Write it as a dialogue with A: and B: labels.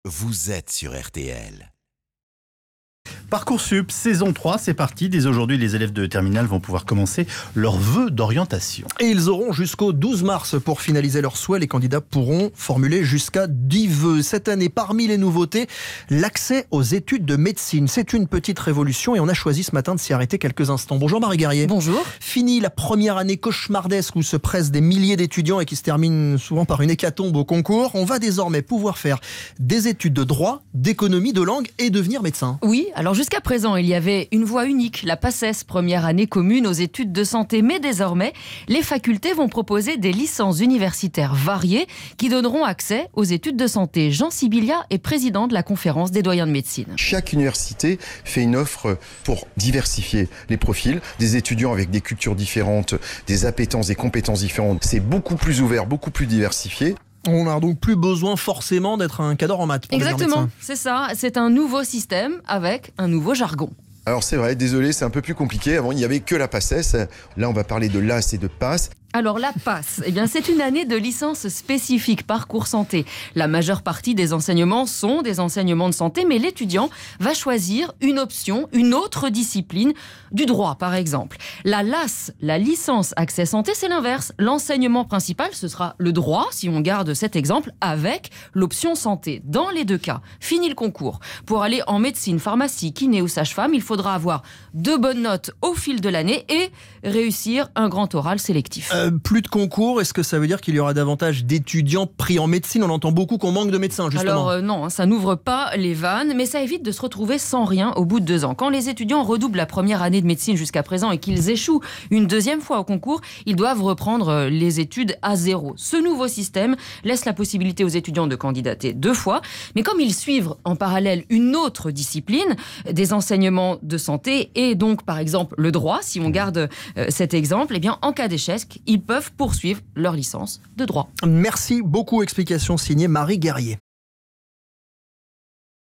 A: vous êtes sur RTL.
B: Parcoursup, saison 3, c'est parti. Dès aujourd'hui, les élèves de terminale vont pouvoir commencer leurs vœux d'orientation.
C: Et ils auront jusqu'au 12 mars pour finaliser leurs souhaits. Les candidats pourront formuler jusqu'à 10 vœux. Cette année, parmi les nouveautés, l'accès aux études de médecine. C'est une petite révolution et on a choisi ce matin de s'y arrêter quelques instants. Bonjour Marie Guerrier.
D: Bonjour.
C: Fini la première année cauchemardesque où se pressent des milliers d'étudiants et qui se termine souvent par une hécatombe au concours. On va désormais pouvoir faire des études de droit, d'économie, de langue et devenir médecin.
D: Oui, alors jusqu'à présent, il y avait une voie unique, la PACES, première année commune aux études de santé. Mais désormais, les facultés vont proposer des licences universitaires variées qui donneront accès aux études de santé. Jean Sibilia est président de la conférence des doyens de médecine.
E: Chaque université fait une offre pour diversifier les profils, des étudiants avec des cultures différentes, des appétences, des compétences différentes. C'est beaucoup plus ouvert, beaucoup plus diversifié.
C: On n'a donc plus besoin forcément d'être un cadre en maths pour devenir
D: Exactement,
C: médecin.
D: c'est ça. C'est un nouveau système avec un nouveau jargon.
E: Alors c'est vrai, désolé, c'est un peu plus compliqué. Avant, il n'y avait que la PACES. Là, on va parler de LAS et de PASS.
D: Alors la PASS, c'est une année de licence spécifique parcours santé. La majeure partie des enseignements sont des enseignements de santé, mais l'étudiant va choisir une option, une autre discipline, du droit par exemple. La LAS, la licence accès santé, c'est l'inverse. L'enseignement principal, ce sera le droit, si on garde cet exemple, avec l'option santé. Dans les deux cas, fini le concours. Pour aller en médecine, pharmacie, kiné ou sage-femme, il faudra avoir de bonnes notes au fil de l'année et réussir un grand oral sélectif.
C: Plus de concours, est-ce que ça veut dire qu'il y aura davantage d'étudiants pris en médecine? On entend beaucoup qu'on manque de médecins, justement.
D: Alors non, ça n'ouvre pas les vannes, mais ça évite de se retrouver sans rien au bout de 2 ans. Quand les étudiants redoublent la première année de médecine jusqu'à présent et qu'ils échouent une deuxième fois au concours, ils doivent reprendre les études à zéro. Ce nouveau système laisse la possibilité aux étudiants de candidater 2 fois, mais comme ils suivent en parallèle une autre discipline, des enseignements de santé et donc par exemple le droit, si on garde cet exemple, eh bien en cas d'échec, ils peuvent poursuivre leur licence de droit.
C: Merci beaucoup, explication signée Marie Guerrier.